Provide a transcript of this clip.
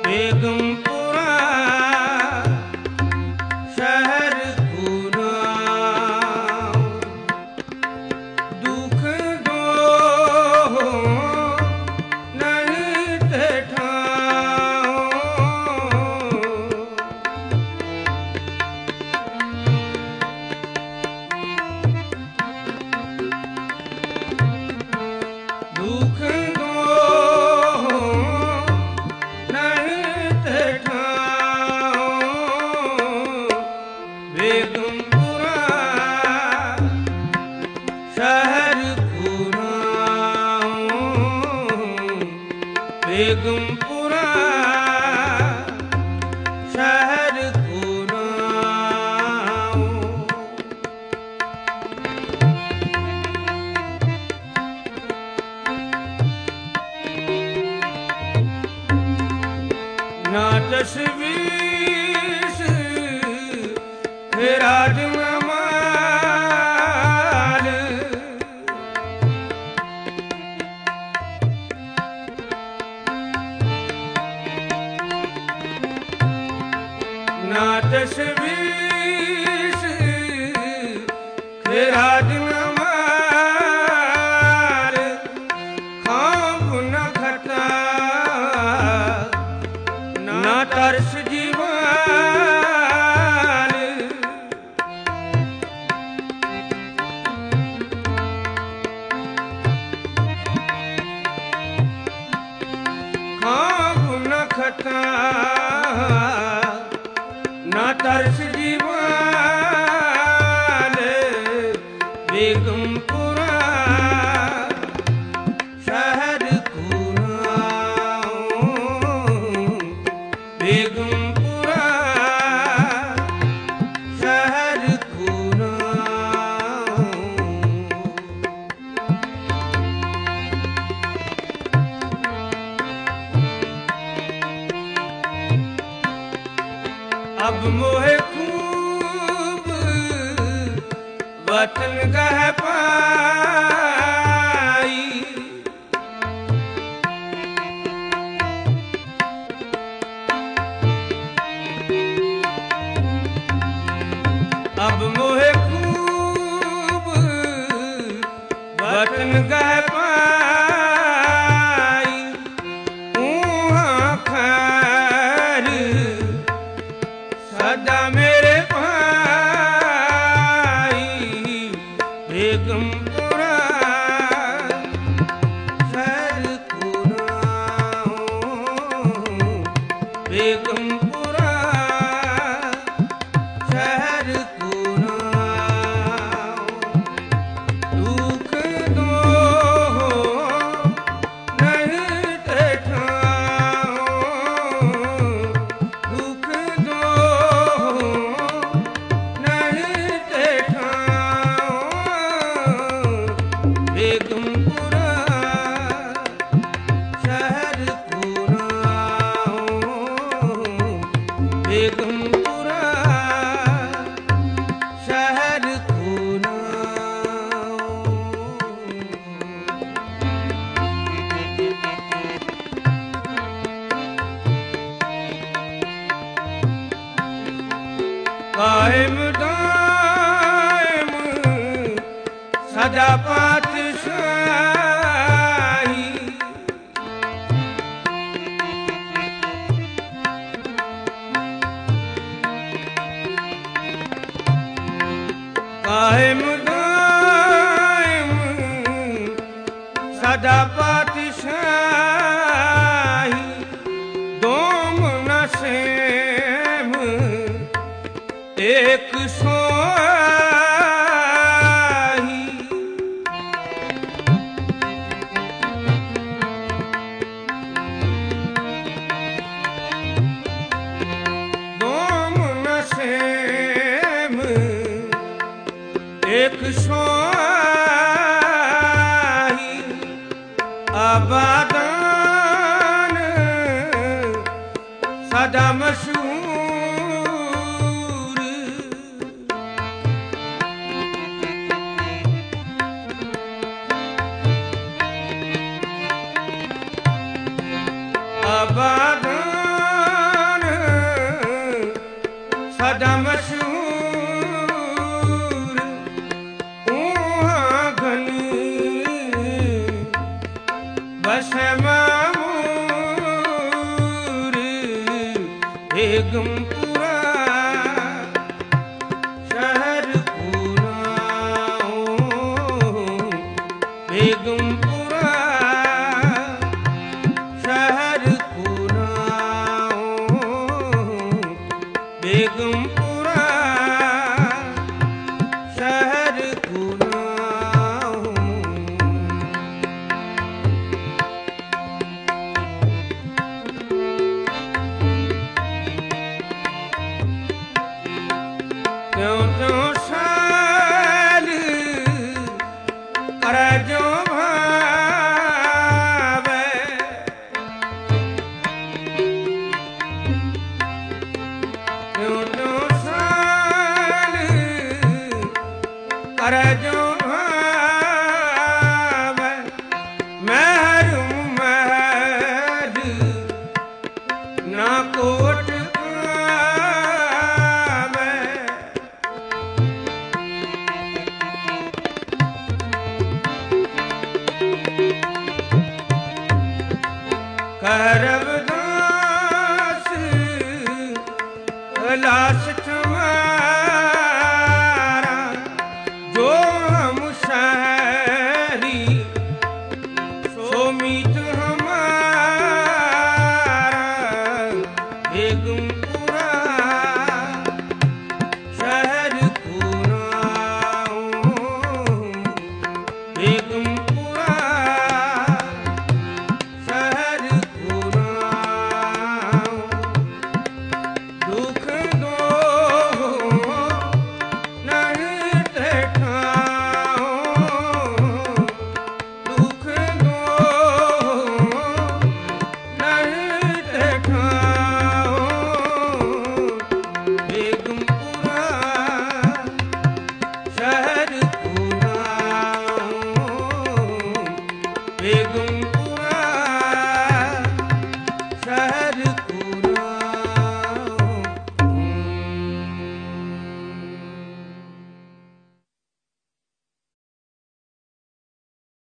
बेगमपुरा शहर पूरा दुख दो नहीं ठेठाओ दुख बेगमपुरा शहर पूरा ना तशवीश है राजमाल ना तशवीश है राजमाल खाब न खता ना तरस जीवाल खाब न खता ना तरस जीवाल बेगमपुरा शहर पूरा बेगमपुरा शहर पूरा अब मोहे खूब वतन कह पाई अब मोहे खूब वतन कह पाई खैर सदा मेरे भाई बेगमपुरा शहर पूरा बेगमपुरा शहर पूरा दुख दो नहीं ठेठाओ दुख दो बेगमपुरा शहर पूरा बेगमपुरा शहर पूरा कायम दायम सदा पातशाही कायम दायम सदा पातशाही दोम न सेम एक सोही दोम न सेम एक सोही आबादान सदा मशहूर आबादान बेगमपुरा शहर पूरा बेगमपुरा शहर पूरा बेगमपुरा शहर पूरा त्यों त्यों साल कर जो भावे त्यों त्यों साल कर जो भावे महर महर ना कोट करवदास लाश तुम्हारा जो हम शहरी सो मीत हमारा बेगमपुरा शहर पूरा बेगमपुरा शहर दुख दो नहीं ठठाओ दुख दो नहीं ठठाओ बेगमपुरा शहर पूरा बेगम